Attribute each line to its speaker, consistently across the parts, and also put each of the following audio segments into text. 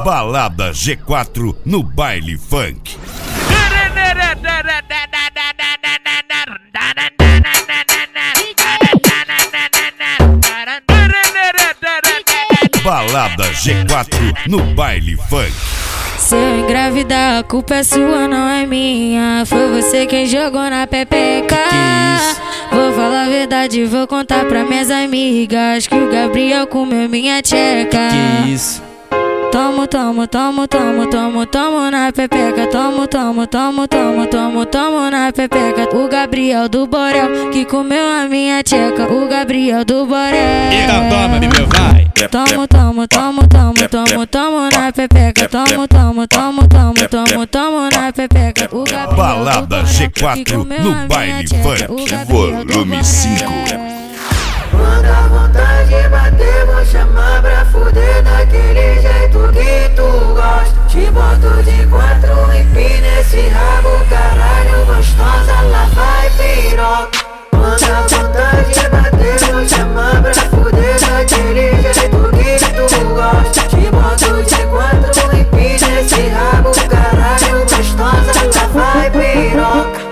Speaker 1: Balada G4 no baile funk. Balada G4 no baile funk.
Speaker 2: Se eu engravidar, a culpa é sua, não é minha. Foi você quem jogou na pepeca. Vou falar a verdade, vou contar pra minhas amigas que o Gabriel comeu minha tcheca.
Speaker 3: Que isso?
Speaker 2: Tomo, tomo, tomo, tomo, tomo, tomo na pepeca. Tomo, tomo, tomo, tomo, tomo, tomo na pepeca. O Gabriel do Borel que comeu a minha tcheca. O Gabriel do Borel.
Speaker 3: Então toma, bebê, vai.
Speaker 2: Tomo, tomo, tomo, tomo, tomo, tomo na pepeca. Tomo, tomo, tomo, tomo, tomo, tomo na pepeca. O Gabriel
Speaker 1: Balada G4 no baile funk. Volume 5.
Speaker 4: Quando a vontade bater, vou chamar pra fuder daquele jeito que tu gosta. Te boto de 4 e pina esse rabo, caralho, gostosa, lá vai piroca. Quando a vontade bater, vou chamar pra fuder daquele jeito que tu gosta. Te boto de 4 e pina esse rabo, caralho, gostosa, lá vai piroca.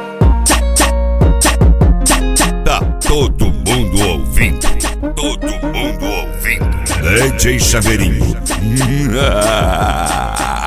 Speaker 1: Tá todo mundo ouvindo. Todo mundo ouvindo. DJ Chaveirinho.